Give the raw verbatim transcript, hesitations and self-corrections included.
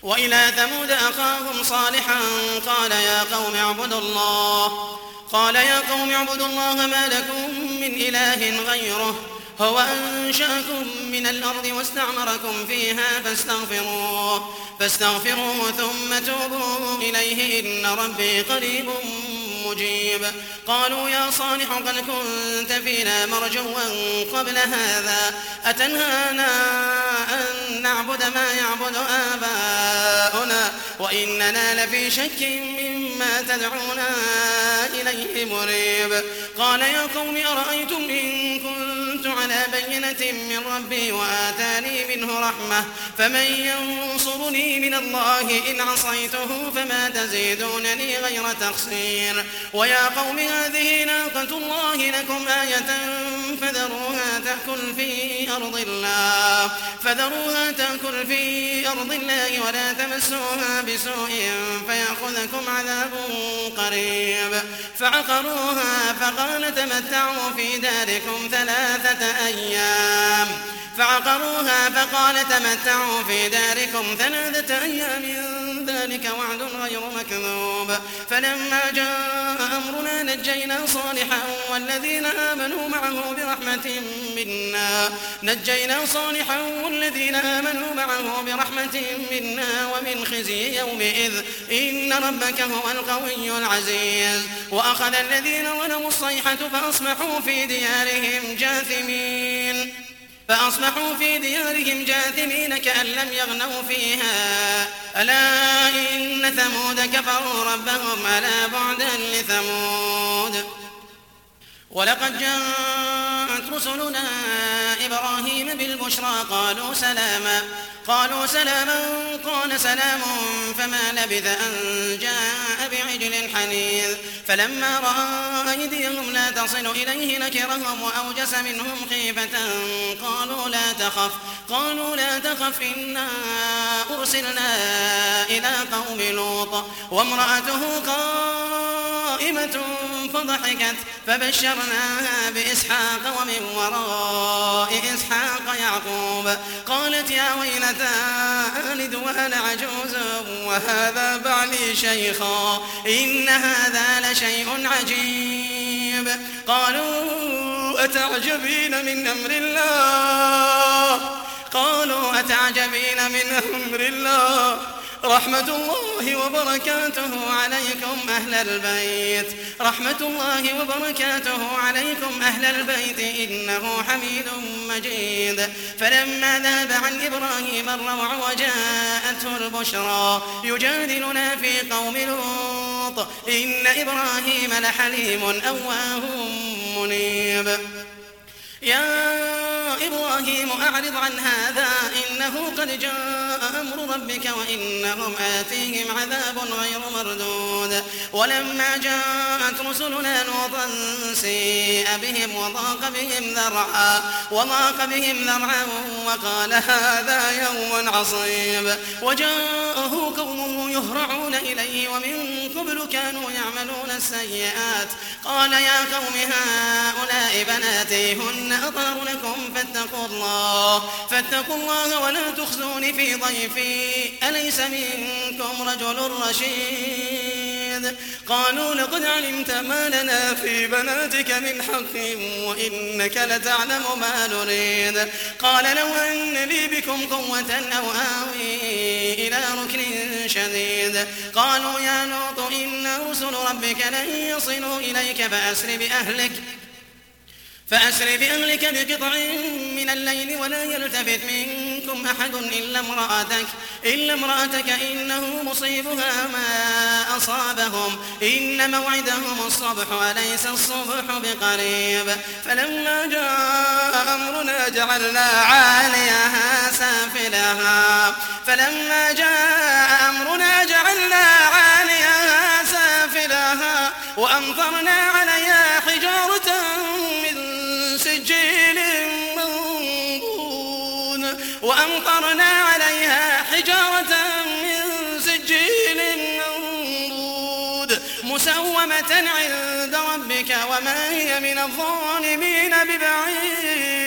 وإلى ثمود أخاهم صالحا قال يا قوم اعبدوا الله قال يا قوم اعبدوا الله ما لكم من إله غيره هو أنشأكم من الأرض واستعمركم فيها فاستغفروه فاستغفروه ثم توبوا إليه إن ربي قريب مجيب. قالوا يا صالح قد كنت فينا مرجوا قبل هذا أتنهانا أن نعبد ما يعبد آباؤنا وإننا لفي شك مما تدعونا إليه مريب. قال يا قوم أرأيتم إن كنت على بينة من ربي وآتاني منه رحمة فمن ينصرني من الله إن عصيته فما تزيدونني غير تخسير. ويا قوم هذه ناقة الله لكم آية فذروها تأكل في أرض الله فذروها تأكل في أرض الله ولا تمسوها بسوء فيأخذكم عذاب قريب. فعقروها فقال تمتعوا في داركم ثلاثة أيام فعقروها فقال تمتعوا في داركم ثلاثة أيام ذلك وعد غير مكذوب. فلما جاء أمرنا نجينا صالحا والذين آمنوا معه برحمة منا نجينا صالحا والذين آمنوا معه برحمة منا ومن خزي يومئذ إن ربك هو القوي العزيز. وأخذ الذين ظلموا الصيحة فأصبحوا في ديارهم جاثمين فأصبحوا في ديارهم جاثمين كأن لم يغنوا فيها ألا إن ثمود كفروا ربهم ألا بعدا لثمود. ولقد جاءت رسلنا إبراهيم بالبشرى قالوا سلاما قالوا سلاما قال سلام فما لبث أن جاء بعجل حنيذ. فلما رأى أيديهم لا تصل إليه نكرهم وأوجس منهم خيفة قالوا لا تخف قالوا لا تخف إنا أرسلنا إلى قوم لوط وامرأته قائمة فضحكت فبشرناها بإسحاق ومن وراء إسحاق يعقوب قالت يا ويلتى ألد وأنا عجوز وهذا بعلي شيخا إن هذا لشيء عجيب. قالوا أتعجبين من أمر الله قالوا أتعجبين من أمر الله رحمة الله وبركاته عليكم أهل البيت رحمة الله وبركاته عليكم أهل البيت إنه حميد مجيد. فلما ذهب عن إبراهيم الروع وجاءته البشرى يجادلنا في قوم لوط إن إبراهيم لحليم أواه منيب. يا إبراهيم أعرض عن هذا إنه قد جاء أمر ربك وإنهم آتيهم عذاب غير مردود. ولما جاءت رسلنا لوطا سيء بهم وضاق بهم ذرعا وضاق بهم ذرعا وقال هذا يوم عصيب. وجاءه قومه يهرعون إليه ومن قبل كانوا يعملون السيئات قال يا قوم هؤلاء بناتي هن أطهر لكم فاتقوا الله فاتقوا الله ولا تخزوني في ضيفي أليس منكم رجل رشيد. قالوا لقد علمت ما لنا في بناتك من حق وإنك لتعلم ما نريد. قال لو أن لي بكم قوة أو آوي إلى ركن شديد. قالوا يا لوط إن رسل ربك لن يصلوا إليك فأسر بأهلك فأسر بأهلك بقطع من الليل ولا يلتفت منكم أحد إلا امرأتك إلا امرأتك إنه مصيبها ما أصابهم إن موعدهم الصبح أليس الصبح بقريب. فلما جاء أمرنا جعلنا عاليها سافلها فلما جاء أمرنا جعلنا عاليها سافلها وأمطرنا عليها حجارة وأمطرنا عليها حجارة من سجيل منضود مسومة عند ربك وما هي من الظالمين ببعيد.